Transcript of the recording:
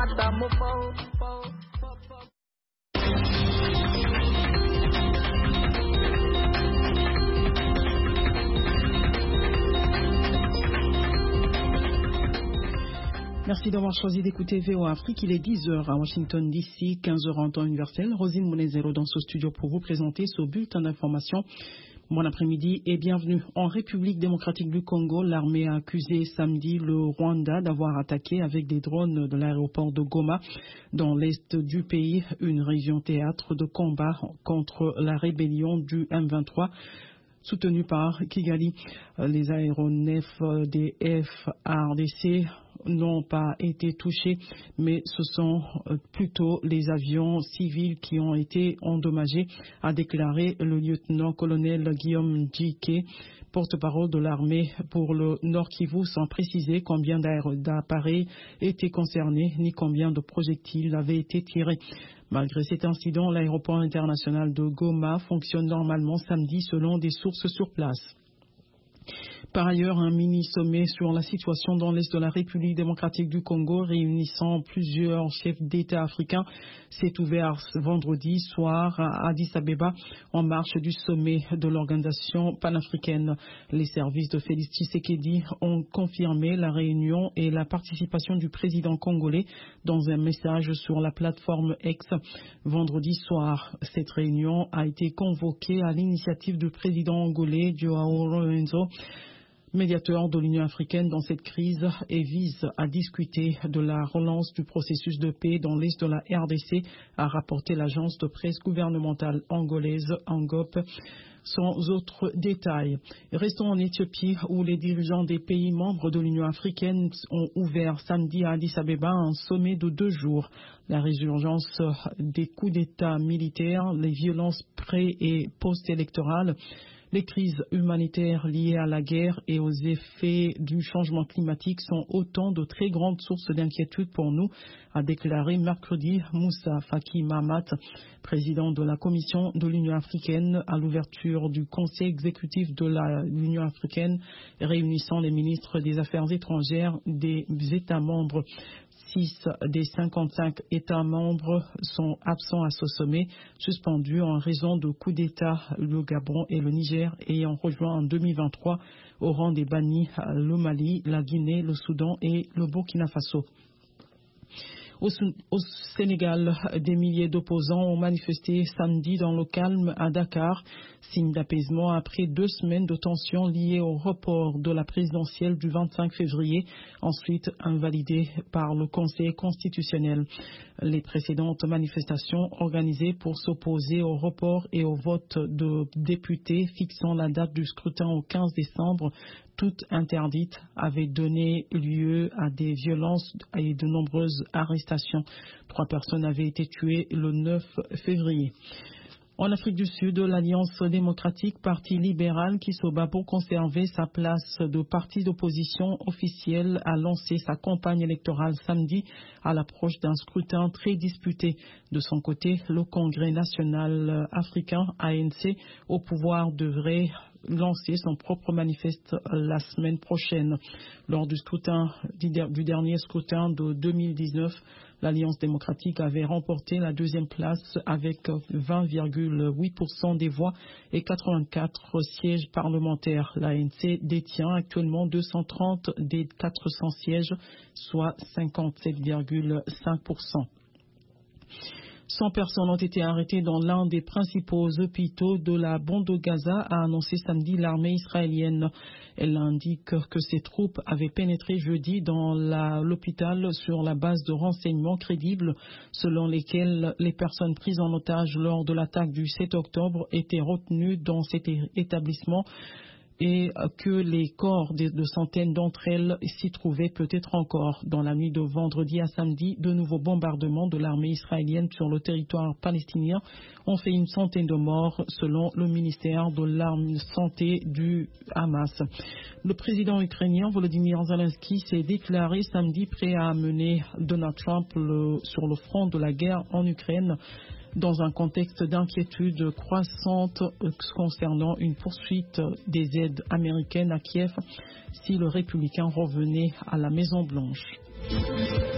Merci d'avoir choisi d'écouter VOA Afrique. Il est 10h à Washington DC, 15h en temps universel. Rosine Monezero dans ce studio pour vous présenter ce bulletin d'information. Bon après-midi et bienvenue. En République démocratique du Congo, l'armée a accusé samedi le Rwanda d'avoir attaqué avec des drones de l'aéroport de Goma dans l'est du pays, une région théâtre de combat contre la rébellion du M23. Soutenu par Kigali, les aéronefs des FARDC n'ont pas été touchés, mais ce sont plutôt les avions civils qui ont été endommagés, a déclaré le lieutenant-colonel Guillaume Djike, porte-parole de l'armée pour le Nord Kivu, sans préciser combien d'appareils étaient concernés ni combien de projectiles avaient été tirés. Malgré cet incident, l'aéroport international de Goma fonctionne normalement samedi selon des sources sur place. Par ailleurs, un mini-sommet sur la situation dans l'est de la République démocratique du Congo réunissant plusieurs chefs d'État africains s'est ouvert vendredi soir à Addis Abeba en marge du sommet de l'organisation panafricaine. Les services de Félix Tshisekedi ont confirmé la réunion et la participation du président congolais dans un message sur la plateforme X vendredi soir. Cette réunion a été convoquée à l'initiative du président angolais Joao Lourenço, médiateur de l'Union africaine dans cette crise, et vise à discuter de la relance du processus de paix dans l'est de la RDC, a rapporté l'agence de presse gouvernementale angolaise Angop. Sans autres détails. Restons en Éthiopie où les dirigeants des pays membres de l'Union africaine ont ouvert samedi à Addis Abeba un sommet de 2 jours. La résurgence des coups d'État militaires, les violences pré- et post-électorales, les crises humanitaires liées à la guerre et aux effets du changement climatique sont autant de très grandes sources d'inquiétude pour nous, a déclaré mercredi Moussa Faki Mahamat, président de la Commission de l'Union africaine, à l'ouverture du Conseil exécutif de l'Union africaine réunissant les ministres des Affaires étrangères des États membres. 6 des 55 États membres sont absents à ce sommet, suspendus en raison de coups d'État, le Gabon et le Niger ayant rejoint en 2023 au rang des bannis le Mali, la Guinée, le Soudan et le Burkina Faso. Au Sénégal, des milliers d'opposants ont manifesté samedi dans le calme à Dakar, signe d'apaisement après 2 semaines de tensions liées au report de la présidentielle du 25 février, ensuite invalidée par le Conseil constitutionnel. Les précédentes manifestations organisées pour s'opposer au report et au vote de députés fixant la date du scrutin au 15 décembre, toutes interdites, avaient donné lieu à des violences et de nombreuses arrestations. 3 personnes avaient été tuées le 9 février. En Afrique du Sud, l'Alliance démocratique, parti libéral qui se bat pour conserver sa place de parti d'opposition officiel, a lancé sa campagne électorale samedi à l'approche d'un scrutin très disputé. De son côté, le Congrès national africain, ANC, au pouvoir devrait lancer son propre manifeste la semaine prochaine. Lors du dernier scrutin de 2019, l'Alliance démocratique avait remporté la 2e place avec 20,8% des voix et 84 sièges parlementaires. L'ANC détient actuellement 230 des 400 sièges, soit 57,5%. 100 personnes ont été arrêtées dans l'un des principaux hôpitaux de la bande de Gaza, a annoncé samedi l'armée israélienne. Elle indique que ses troupes avaient pénétré jeudi dans l'hôpital sur la base de renseignements crédibles selon lesquels les personnes prises en otage lors de l'attaque du 7 octobre étaient retenues dans cet établissement et que les corps de centaines d'entre elles s'y trouvaient peut-être encore. Dans la nuit de vendredi à samedi, de nouveaux bombardements de l'armée israélienne sur le territoire palestinien ont fait une centaine de morts selon le ministère de la Santé du Hamas. Le président ukrainien Volodymyr Zelensky s'est déclaré samedi prêt à amener Donald Trump sur le front de la guerre en Ukraine, dans un contexte d'inquiétude croissante concernant une poursuite des aides américaines à Kiev si le républicain revenait à la Maison-Blanche.